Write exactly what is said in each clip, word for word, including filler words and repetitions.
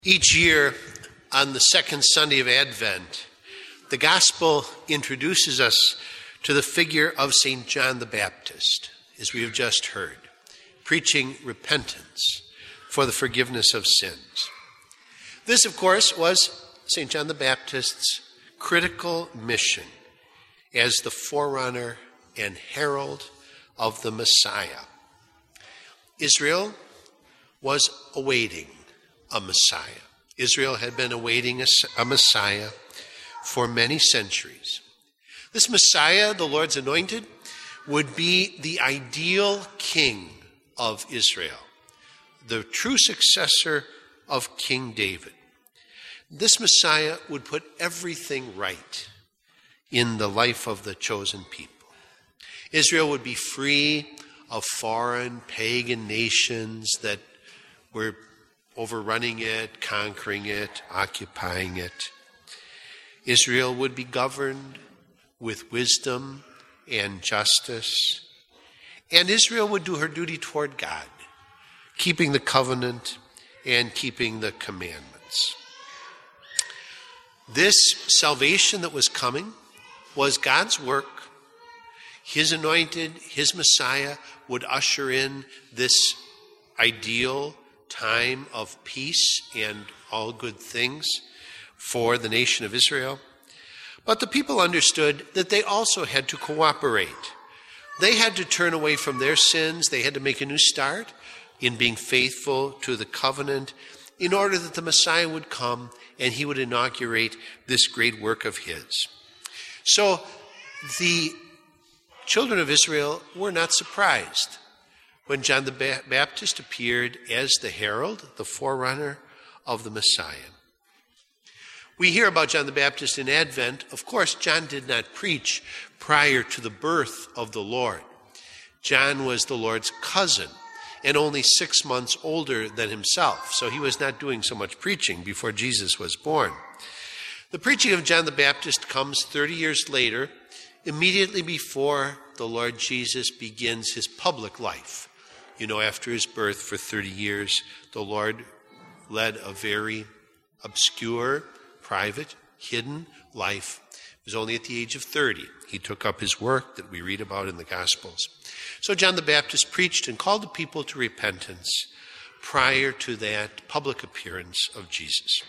Each year, on the second Sunday of Advent, the Gospel introduces us to the figure of Saint John the Baptist, as we have just heard, preaching repentance for the forgiveness of sins. This, of course, was Saint John the Baptist's critical mission as the forerunner and herald of the Messiah. Israel was awaiting a Messiah. Israel had been awaiting a, a Messiah for many centuries. This Messiah, the Lord's anointed, would be the ideal king of Israel, the true successor of King David. This Messiah would put everything right in the life of the chosen people. Israel would be free of foreign pagan nations that were overrunning it, conquering it, occupying it. Israel would be governed with wisdom and justice. And Israel would do her duty toward God, keeping the covenant and keeping the commandments. This salvation that was coming was God's work. His anointed, his Messiah, would usher in this ideal time of peace and all good things for the nation of Israel. But the people understood that they also had to cooperate. They had to turn away from their sins. They had to make a new start in being faithful to the covenant in order that the Messiah would come and he would inaugurate this great work of his. So the children of Israel were not surprised when John the Baptist appeared as the herald, the forerunner of the Messiah. We hear about John the Baptist in Advent. Of course, John did not preach prior to the birth of the Lord. John was the Lord's cousin and only six months older than himself, so he was not doing so much preaching before Jesus was born. The preaching of John the Baptist comes thirty years later, immediately before the Lord Jesus begins his public life. You know, after his birth for thirty years, the Lord led a very obscure, private, hidden life. It was only at the age of thirty. He took up his work that we read about in the Gospels. So John the Baptist preached and called the people to repentance prior to that public appearance of Jesus.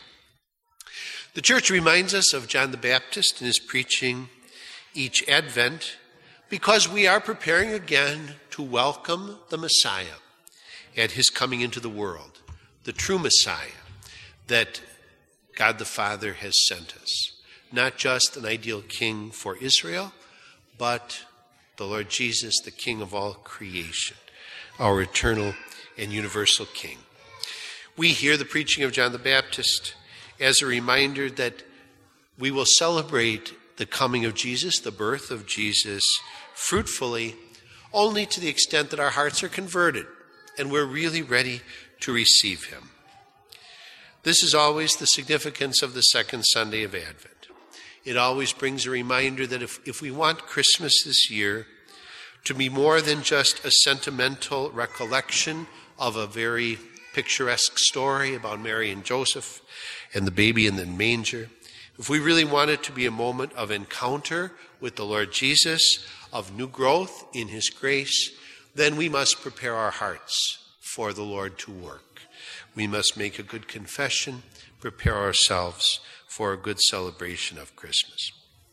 The church reminds us of John the Baptist in his preaching each Advent because we are preparing again to welcome the Messiah at his coming into the world, the true Messiah that God the Father has sent us. Not just an ideal king for Israel, but the Lord Jesus, the King of all creation, our eternal and universal King. We hear the preaching of John the Baptist as a reminder that we will celebrate the coming of Jesus, the birth of Jesus, fruitfully, only to the extent that our hearts are converted and we're really ready to receive him. This is always the significance of the second Sunday of Advent. It always brings a reminder that if, if we want Christmas this year to be more than just a sentimental recollection of a very picturesque story about Mary and Joseph and the baby in the manger, if we really want it to be a moment of encounter with the Lord Jesus, of new growth in his grace, then we must prepare our hearts for the Lord to work. We must make a good confession, prepare ourselves for a good celebration of Christmas.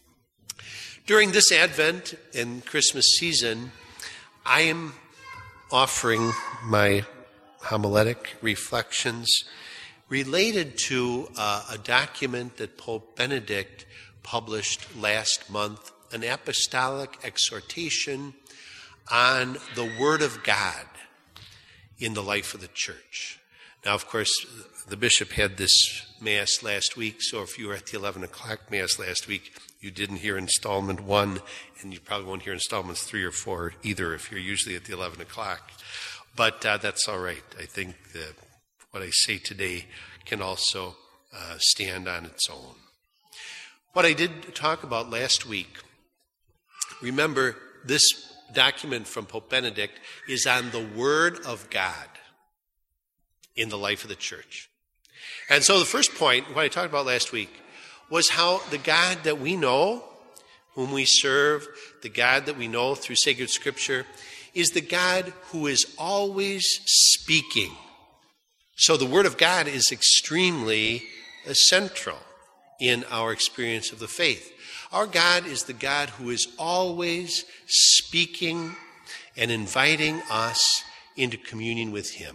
During this Advent and Christmas season, I am offering my homiletic reflections related to uh, a document that Pope Benedict published last month, an apostolic exhortation on the Word of God in the life of the church. Now, of course, the bishop had this Mass last week, so if you were at the eleven o'clock Mass last week, you didn't hear installment one, and you probably won't hear installments three or four either if you're usually at the eleven o'clock. But uh, that's all right. I think that what I say today can also uh, stand on its own. What I did talk about last week, remember, this document from Pope Benedict is on the Word of God in the life of the church. And so the first point, what I talked about last week, was how the God that we know, whom we serve, the God that we know through sacred scripture, is the God who is always speaking. So the Word of God is extremely central in our experience of the faith. Our God is the God who is always speaking and inviting us into communion with Him.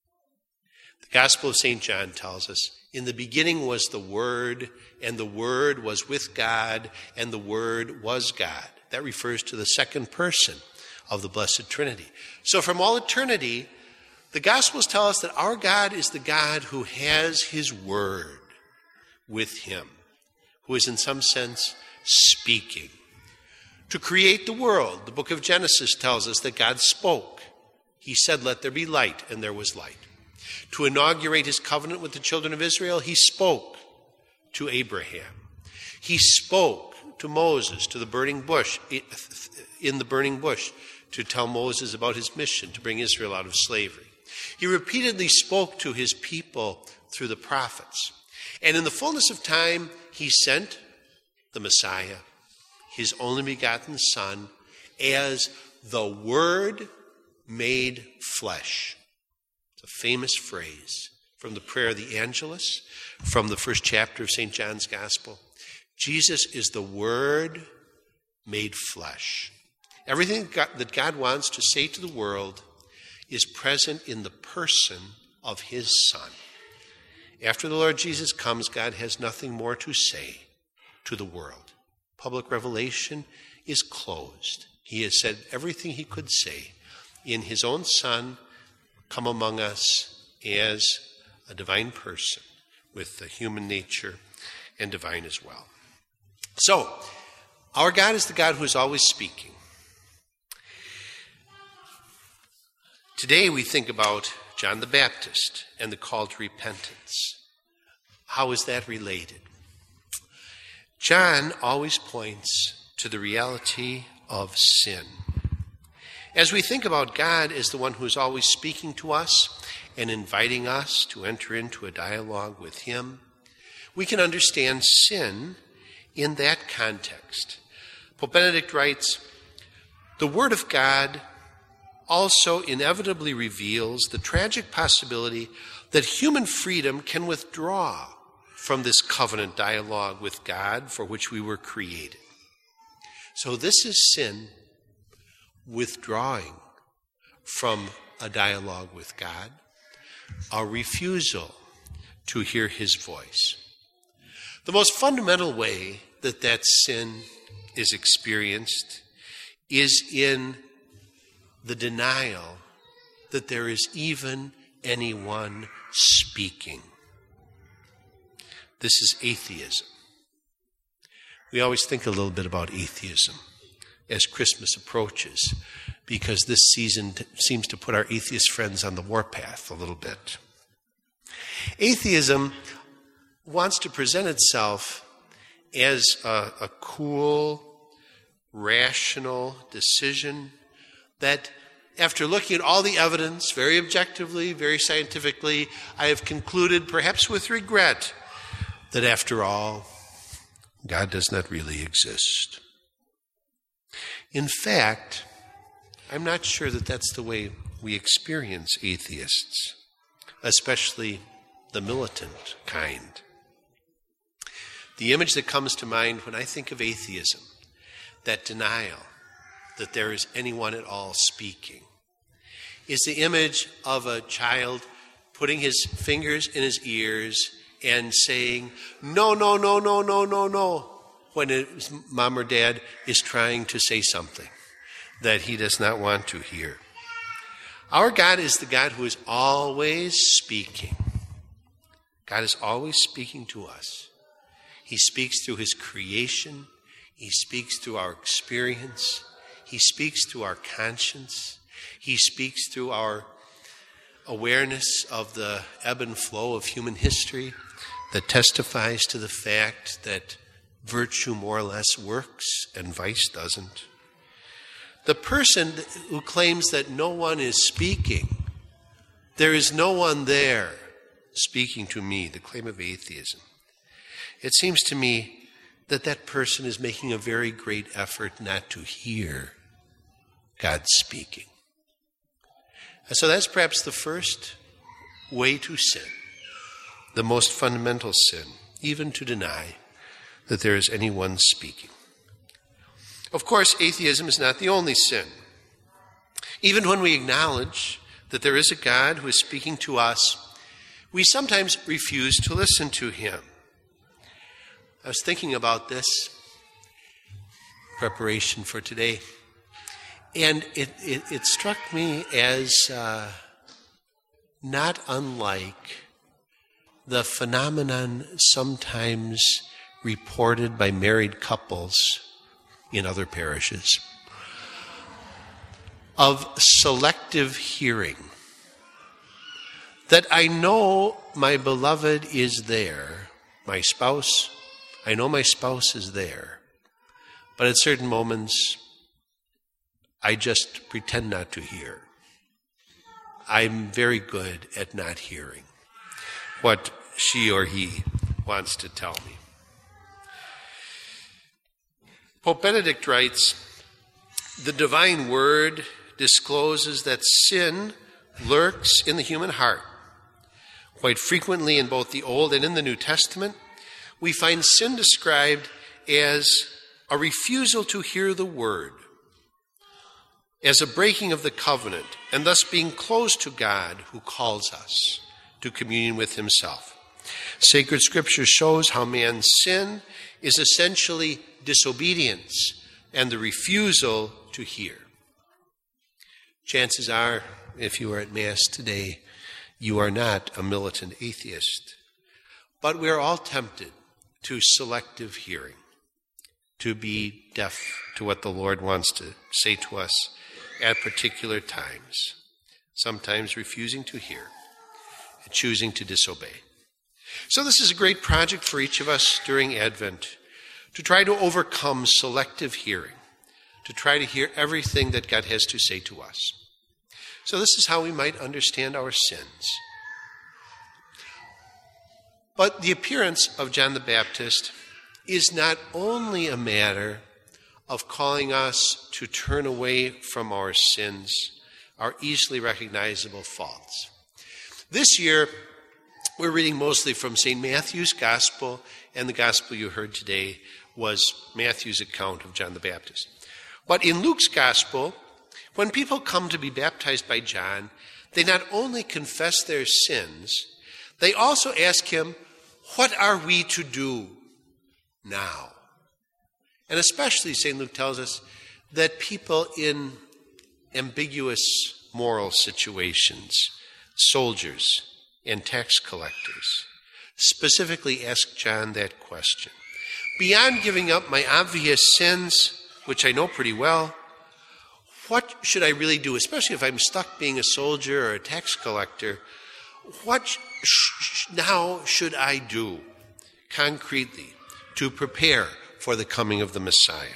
The Gospel of Saint John tells us, in the beginning was the Word, and the Word was with God, and the Word was God. That refers to the second person of the Blessed Trinity. So from all eternity, the Gospels tell us that our God is the God who has His Word with Him, who is in some sense speaking. To create the world, the book of Genesis tells us that God spoke. He said, "Let there be light," and there was light. To inaugurate His covenant with the children of Israel, He spoke to Abraham. He spoke to Moses, to the burning bush, in the burning bush, to tell Moses about his mission to bring Israel out of slavery. He repeatedly spoke to His people through the prophets. And in the fullness of time, He sent the Messiah, His only begotten Son, as the Word made flesh. It's a famous phrase from the prayer of the Angelus, from the first chapter of Saint John's Gospel. Jesus is the Word made flesh. Everything that God wants to say to the world is present in the person of His Son. After the Lord Jesus comes, God has nothing more to say to the world. Public revelation is closed. He has said everything He could say in His own Son, come among us as a divine person with the human nature and divine as well. So, our God is the God who is always speaking. Today we think about John the Baptist and the call to repentance. How is that related? John always points to the reality of sin. As we think about God as the one who is always speaking to us and inviting us to enter into a dialogue with Him, we can understand sin in that context. Pope Benedict writes, "The Word of God also inevitably reveals the tragic possibility that human freedom can withdraw from this covenant dialogue with God for which we were created." So this is sin withdrawing from a dialogue with God, a refusal to hear His voice. The most fundamental way that that sin is experienced is in the denial that there is even anyone speaking. This is atheism. We always think a little bit about atheism as Christmas approaches, because this season t- seems to put our atheist friends on the warpath a little bit. Atheism wants to present itself as a, a cool, rational decision that, after looking at all the evidence very objectively, very scientifically, I have concluded, perhaps with regret, that after all, God does not really exist. In fact, I'm not sure that that's the way we experience atheists, especially the militant kind. The image that comes to mind when I think of atheism, that denial that there is anyone at all speaking, is the image of a child putting his fingers in his ears and saying, no, no, no, no, no, no, no, when his mom or dad is trying to say something that he does not want to hear. Our God is the God who is always speaking. God is always speaking to us. He speaks through His creation. He speaks through our experience. He speaks through our conscience. He speaks through our awareness of the ebb and flow of human history that testifies to the fact that virtue more or less works and vice doesn't. The person who claims that no one is speaking, there is no one there speaking to me, the claim of atheism, it seems to me that that person is making a very great effort not to hear God speaking. And so that's perhaps the first way to sin, the most fundamental sin, even to deny that there is anyone speaking. Of course, atheism is not the only sin. Even when we acknowledge that there is a God who is speaking to us, we sometimes refuse to listen to him. I was thinking about this preparation for today, and it, it, it struck me as uh, not unlike the phenomenon sometimes reported by married couples in other parishes of selective hearing. That I know my beloved is there, my spouse, I know my spouse is there, but at certain moments, I just pretend not to hear. I'm very good at not hearing what she or he wants to tell me. Pope Benedict writes, "The divine word discloses that sin lurks in the human heart. Quite frequently in both the Old and in the New Testament, we find sin described as a refusal to hear the word, as a breaking of the covenant, and thus being closed to God who calls us to communion with himself. Sacred Scripture shows how man's sin is essentially disobedience and the refusal to hear." Chances are, if you are at Mass today, you are not a militant atheist. But we are all tempted to selective hearing, to be deaf to what the Lord wants to say to us at particular times, sometimes refusing to hear and choosing to disobey. So this is a great project for each of us during Advent, to try to overcome selective hearing, to try to hear everything that God has to say to us. So this is how we might understand our sins. But the appearance of John the Baptist is not only a matter of calling us to turn away from our sins, our easily recognizable faults. This year, we're reading mostly from Saint Matthew's Gospel, and the Gospel you heard today was Matthew's account of John the Baptist. But in Luke's Gospel, when people come to be baptized by John, they not only confess their sins, they also ask him, "What are we to do now?" And especially, Saint Luke tells us that people in ambiguous moral situations, soldiers and tax collectors, specifically ask John that question. Beyond giving up my obvious sins, which I know pretty well, what should I really do, especially if I'm stuck being a soldier or a tax collector? What sh- now should I do concretely to prepare for the coming of the Messiah?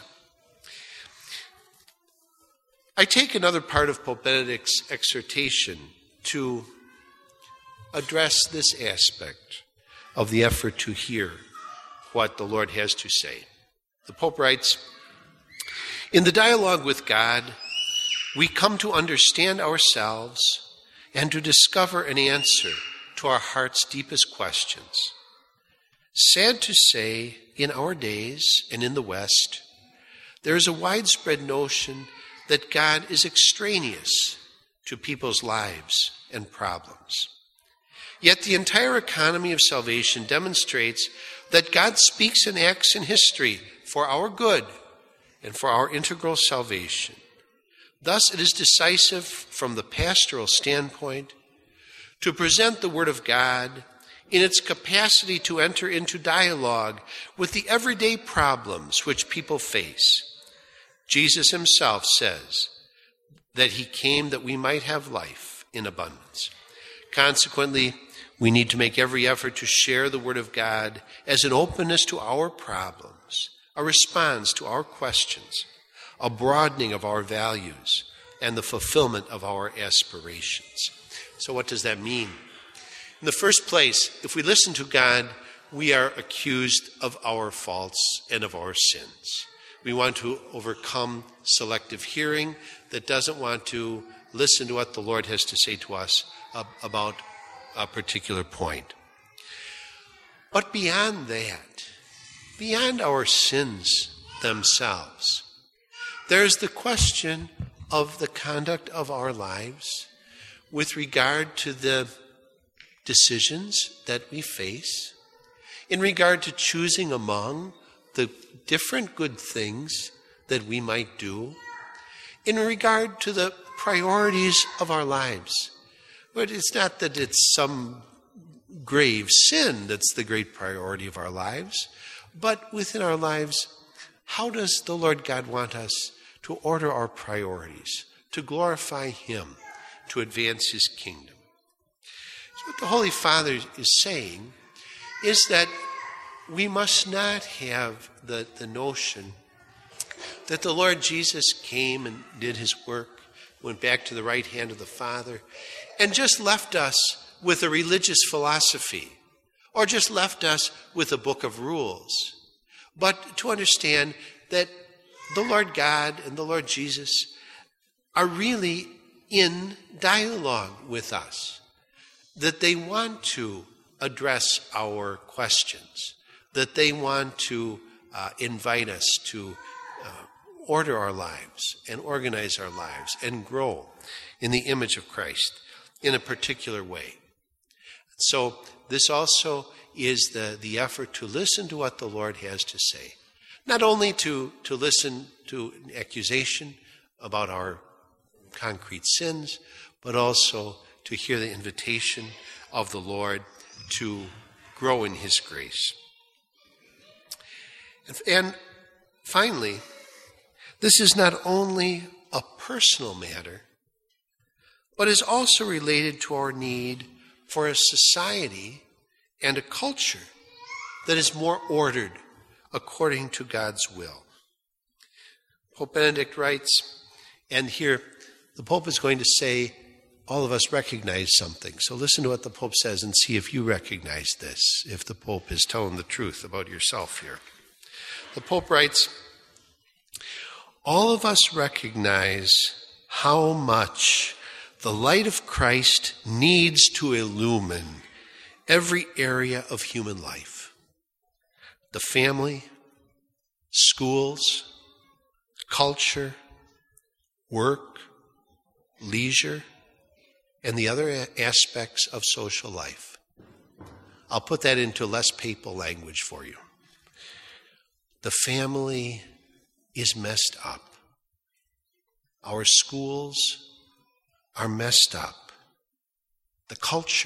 I take another part of Pope Benedict's exhortation to address this aspect of the effort to hear what the Lord has to say. The Pope writes, "In the dialogue with God, we come to understand ourselves and to discover an answer to our heart's deepest questions. Sad to say, in our days and in the West, there is a widespread notion that God is extraneous to people's lives and problems. Yet the entire economy of salvation demonstrates that God speaks and acts in history for our good and for our integral salvation. Thus, it is decisive from the pastoral standpoint to present the Word of God in its capacity to enter into dialogue with the everyday problems which people face. Jesus himself says that he came that we might have life in abundance. Consequently, we need to make every effort to share the Word of God as an openness to our problems, a response to our questions, a broadening of our values, and the fulfillment of our aspirations." So what does that mean? In the first place, if we listen to God, we are accused of our faults and of our sins. We want to overcome selective hearing that doesn't want to listen to what the Lord has to say to us about a particular point. But beyond that, beyond our sins themselves, there's the question of the conduct of our lives with regard to the decisions that we face, in regard to choosing among the different good things that we might do, in regard to the priorities of our lives. But it's not that it's some grave sin that's the great priority of our lives, but within our lives, how does the Lord God want us to order our priorities, to glorify Him, to advance His kingdom? So what the Holy Father is saying is that we must not have the, the notion that the Lord Jesus came and did His work, went back to the right hand of the Father, and just left us with a religious philosophy, or just left us with a book of rules. But to understand that the Lord God and the Lord Jesus are really in dialogue with us, that they want to address our questions, that they want to uh, invite us to uh, order our lives and organize our lives and grow in the image of Christ in a particular way. So this also is the, the effort to listen to what the Lord has to say. Not only to, to listen to an accusation about our concrete sins, but also to hear the invitation of the Lord to grow in His grace. And, and finally, this is not only a personal matter, but is also related to our need for a society and a culture that is more ordered according to God's will. Pope Benedict writes, and here the Pope is going to say, all of us recognize something. So listen to what the Pope says and see if you recognize this, if the Pope is telling the truth about yourself here. The Pope writes, all of us recognize how much the light of Christ needs to illumine every area of human life. The family, schools, culture, work, leisure, and the other aspects of social life. I'll put that into less papal language for you. The family is messed up. Our schools are messed up. The culture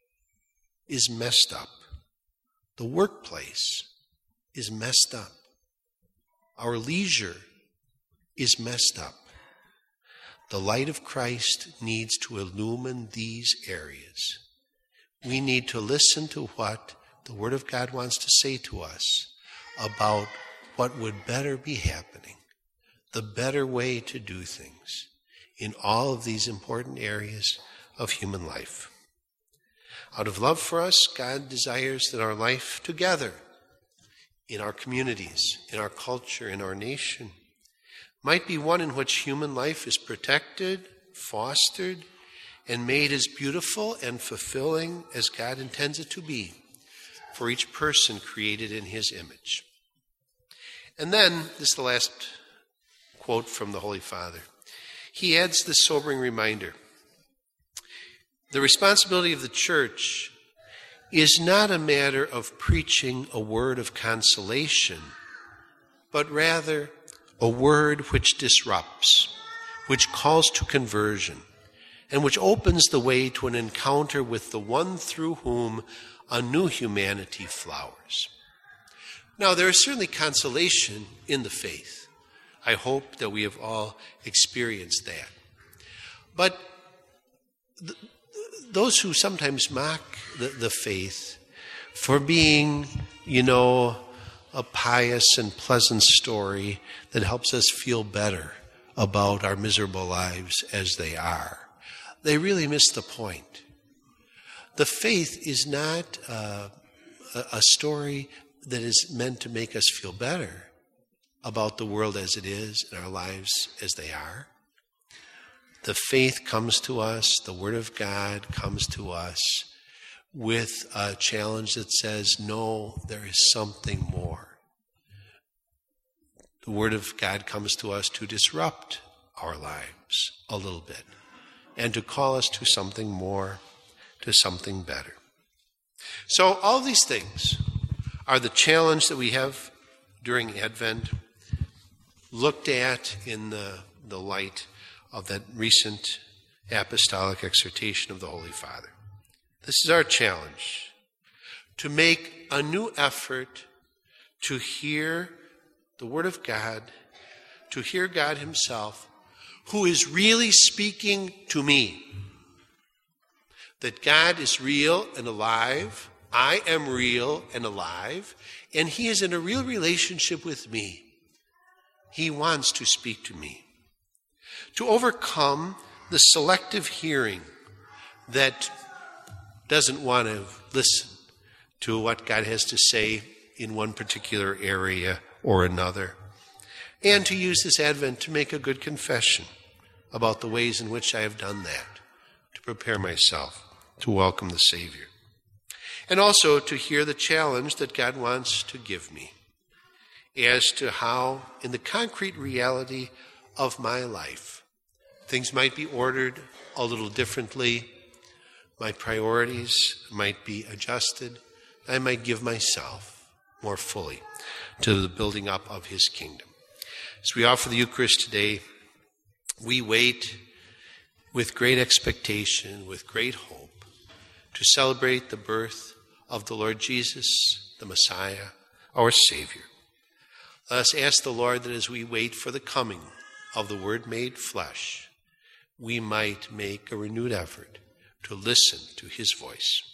is messed up. The workplace is messed up. Our leisure is messed up. The light of Christ needs to illumine these areas. We need to listen to what the Word of God wants to say to us about what would better be happening, the better way to do things in all of these important areas of human life. Out of love for us, God desires that our life together, in our communities, in our culture, in our nation, might be one in which human life is protected, fostered, and made as beautiful and fulfilling as God intends it to be for each person created in His image. And then, this is the last quote from the Holy Father. He adds this sobering reminder. The responsibility of the church is not a matter of preaching a word of consolation, but rather a word which disrupts, which calls to conversion, and which opens the way to an encounter with the one through whom a new humanity flowers. Now, there is certainly consolation in the faith. I hope that we have all experienced that. But th- those who sometimes mock the, the faith for being, you know, a pious and pleasant story that helps us feel better about our miserable lives as they are, they really miss the point. The faith is not uh, a, a story that is meant to make us feel better about the world as it is and our lives as they are. The faith comes to us, the Word of God comes to us with a challenge that says, no, there is something more. The Word of God comes to us to disrupt our lives a little bit and to call us to something more, to something better. So all these things are the challenge that we have during Advent, looked at in the, the light of that recent apostolic exhortation of the Holy Father. This is our challenge, to make a new effort to hear the Word of God, to hear God Himself, who is really speaking to me. That God is real and alive, I am real and alive, and He is in a real relationship with me. He wants to speak to me. To overcome the selective hearing that doesn't want to listen to what God has to say in one particular area or another. And to use this Advent to make a good confession about the ways in which I have done that, to prepare myself to welcome the Savior. And also to hear the challenge that God wants to give me as to how, in the concrete reality of my life, things might be ordered a little differently, my priorities might be adjusted, I might give myself more fully to the building up of His kingdom. As we offer the Eucharist today, we wait with great expectation, with great hope, to celebrate the birth of the Lord Jesus, the Messiah, our Savior. Let us ask the Lord that as we wait for the coming of the Word made flesh, we might make a renewed effort to listen to His voice.